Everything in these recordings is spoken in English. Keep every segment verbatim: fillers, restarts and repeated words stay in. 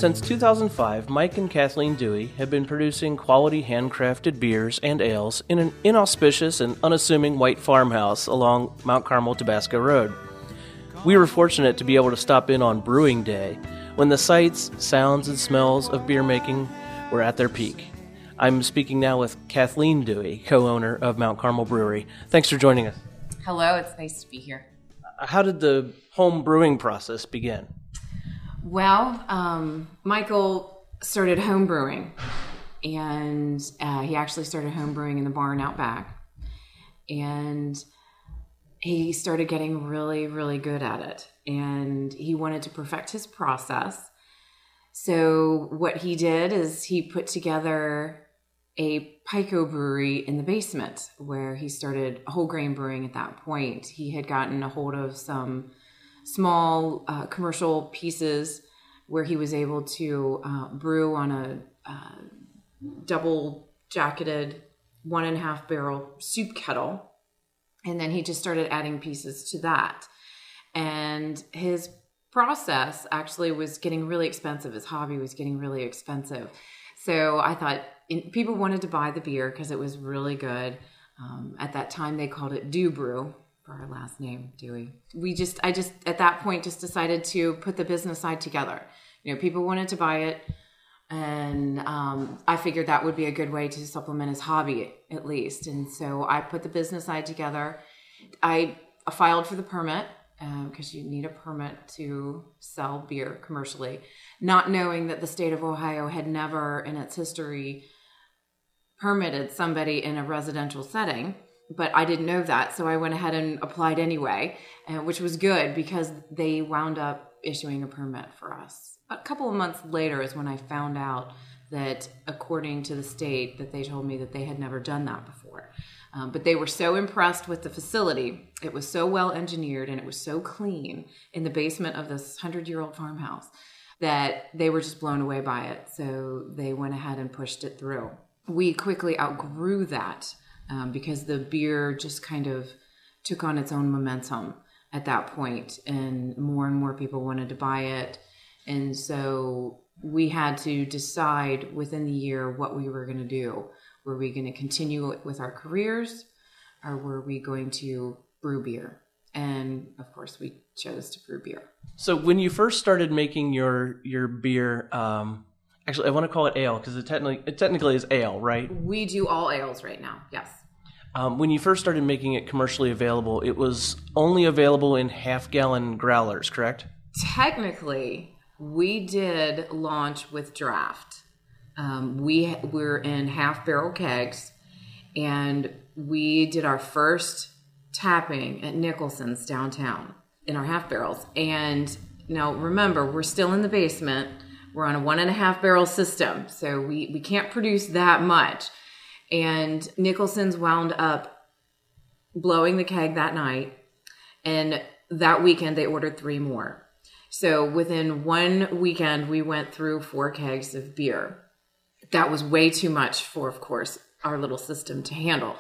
Since two thousand five, Mike and Kathleen Dewey have been producing quality handcrafted beers and ales in an inauspicious and unassuming white farmhouse along Mount Carmel Tabasco Road. We were fortunate to be able to stop in on Brewing Day, when the sights, sounds, and smells of beer making were at their peak. I'm speaking now with Kathleen Dewey, co-owner of Mount Carmel Brewery. Thanks for joining us. Hello, it's nice to be here. How did the home brewing process begin? Well, um, Michael started home brewing, and uh, he actually started home brewing in the barn out back, and he started getting really, really good at it, and he wanted to perfect his process. So what he did is he put together a Pico brewery in the basement where he started whole grain brewing at that point. He had gotten a hold of some small uh, commercial pieces where he was able to uh, brew on a uh, double jacketed one and a half barrel soup kettle. And then he just started adding pieces to that. And his process actually was getting really expensive. His hobby was getting really expensive. So I thought in, people wanted to buy the beer because it was really good. Um, at that time, they called it Dew Brew for our last name, Dewey. We just, I just, at that point, just decided to put the business side together. You know, people wanted to buy it. And um, I figured that would be a good way to supplement his hobby, at least. And so I put the business side together. I filed for the permit because um, you need a permit to sell beer commercially, not knowing that the state of Ohio had never in its history permitted somebody in a residential setting. But I didn't know that, so I went ahead and applied anyway, uh, which was good because they wound up issuing a permit for us. A couple of months later is when I found out that, according to the state, that they told me that they had never done that before. Um, but they were so impressed with the facility. It was so well engineered and it was so clean in the basement of this hundred-year-old farmhouse that they were just blown away by it. So they went ahead and pushed it through. We quickly outgrew that. Um, because the beer just kind of took on its own momentum at that point, and more and more people wanted to buy it. And so we had to decide within the year what we were going to do. Were we going to continue with our careers, or were we going to brew beer? And of course, we chose to brew beer. So when you first started making your your beer, um actually, I want to call it ale because it technically it technically is ale, right? We do all ales right now, yes. Um, when you first started making it commercially available, it was only available in half-gallon growlers, correct? Technically, we did launch with draft. Um, we were in half-barrel kegs, and we did our first tapping at Nicholson's downtown in our half-barrels. And now, remember, we're still in the basement. We're on a one and a half barrel system, so we, we can't produce that much. And Nicholson's wound up blowing the keg that night, and that weekend they ordered three more. So within one weekend, we went through four kegs of beer. That was way too much for, of course, our little system to handle.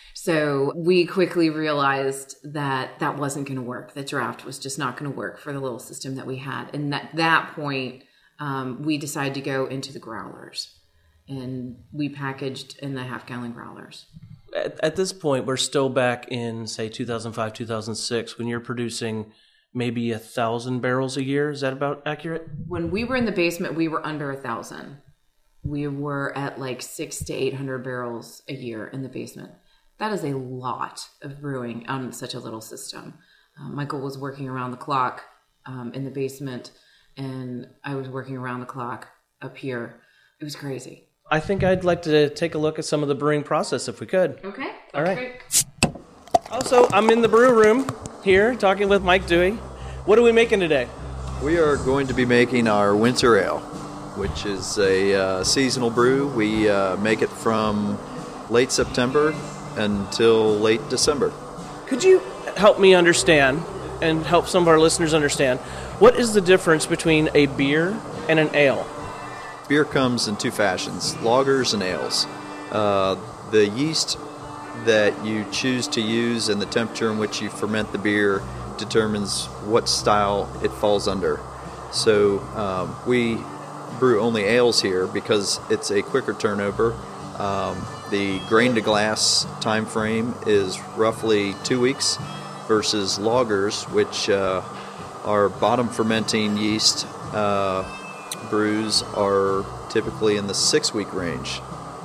So we quickly realized that that wasn't going to work. The draft was just not going to work for the little system that we had. And at that point, Um, we decided to go into the growlers, and we packaged in the half-gallon growlers. At, at this point, we're still back in, say, two thousand five, two thousand six, when you're producing maybe a thousand barrels a year. Is that about accurate? When we were in the basement, we were under a thousand. We were at like six to eight hundred barrels a year in the basement. That is a lot of brewing on such a little system. Uh, Michael was working around the clock um, in the basement, and I was working around the clock up here. It was crazy. I think I'd like to take a look at some of the brewing process if we could. Okay. All right. Great. Also, I'm in the brew room here talking with Mike Dewey. What are we making today? We are going to be making our Winter Ale, which is a uh, seasonal brew. We uh, make it from late September until late December. Could you help me understand and help some of our listeners understand, what is the difference between a beer and an ale? Beer comes in two fashions, lagers and ales. Uh, the yeast that you choose to use and the temperature in which you ferment the beer determines what style it falls under. So um, we brew only ales here because it's a quicker turnover. Um, the grain to glass time frame is roughly two weeks versus lagers, which uh, are bottom fermenting yeast uh, brews are typically in the six week range.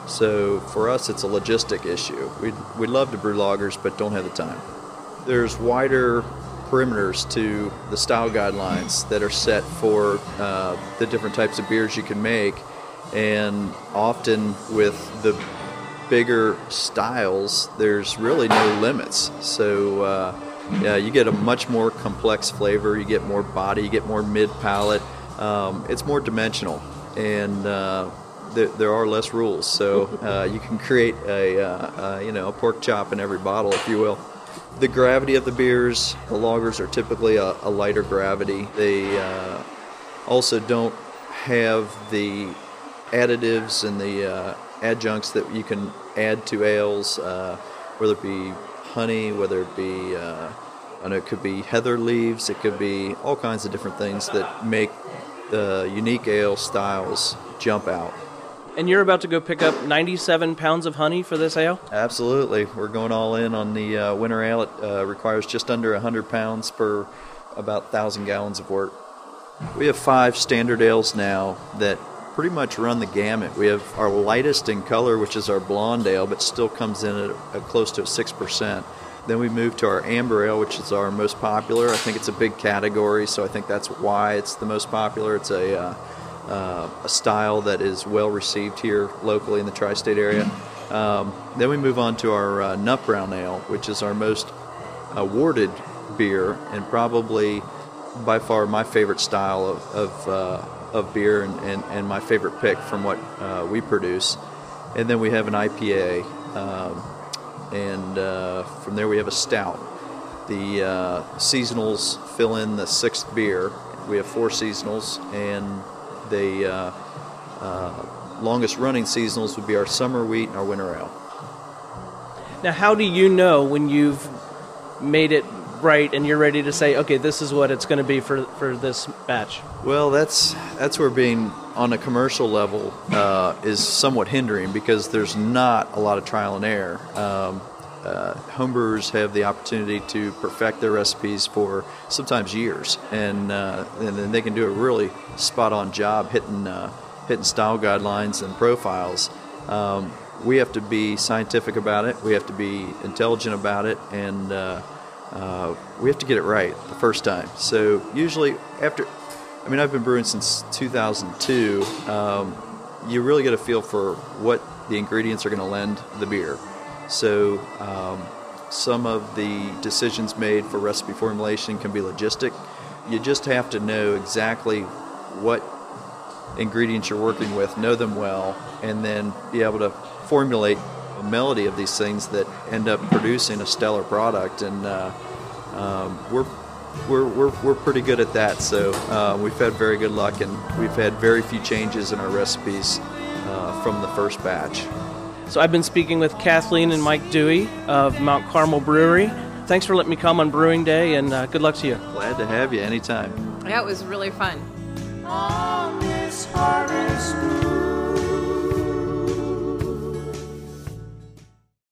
So for us, it's a logistic issue. We'd, we'd love to brew lagers, but don't have the time. There's wider perimeters to the style guidelines that are set for uh, the different types of beers you can make, and often with the bigger styles, there's really no limits. So uh, yeah, you get a much more complex flavor, you get more body, you get more mid-palate. Um, it's more dimensional, and uh, there, there are less rules. So uh, you can create a uh, uh, you know a pork chop in every bottle, if you will. The gravity of the beers, the lagers are typically a, a lighter gravity. They uh, also don't have the additives and the uh, adjuncts that you can add to ales, uh, whether it be honey, whether it be, uh, I know it could be heather leaves, it could be all kinds of different things that make the unique ale styles jump out. And you're about to go pick up ninety-seven pounds of honey for this ale? Absolutely. We're going all in on the uh, winter ale. It uh, requires just under one hundred pounds per about one thousand gallons of wort. We have five standard ales now that pretty much run the gamut. We have our lightest in color, which is our blonde ale, but still comes in at, at close to six percent. Then we move to our amber ale, which is our most popular. I think it's a big category, so I think that's why it's the most popular. It's a uh, uh, a style that is well received here locally in the tri-state area. Um, then we move on to our uh, nut brown ale, which is our most awarded beer and probably by far my favorite style of of, uh, of beer and, and, and my favorite pick from what uh, we produce. And then we have an I P A, um, and uh, from there we have a stout. The uh, seasonals fill in the sixth beer. We have four seasonals, and the uh, uh, longest running seasonals would be our summer wheat and our winter ale. Now, how do you know when you've made it right and you're ready to say, okay, this is what it's going to be for for this batch? Well, that's that's where being on a commercial level uh, is somewhat hindering because there's not a lot of trial and error. Um, uh, homebrewers have the opportunity to perfect their recipes for sometimes years, and uh, and then they can do a really spot-on job hitting uh, hitting style guidelines and profiles. Um, we have to be scientific about it. We have to be intelligent about it, and uh, uh, we have to get it right the first time. So usually after, I mean, I've been brewing since two thousand two. Um, you really get a feel for what the ingredients are going to lend the beer. So um, some of the decisions made for recipe formulation can be logistic. You just have to know exactly what ingredients you're working with, know them well, and then be able to formulate a melody of these things that end up producing a stellar product. And uh, um, we're, we're we're we're pretty good at that. So uh, we've had very good luck, and we've had very few changes in our recipes uh, from the first batch. So I've been speaking with Kathleen and Mike Dewey of Mount Carmel Brewery. Thanks for letting me come on Brewing Day, and uh, good luck to you. Glad to have you anytime. Yeah, it was really fun. On this harvest moon.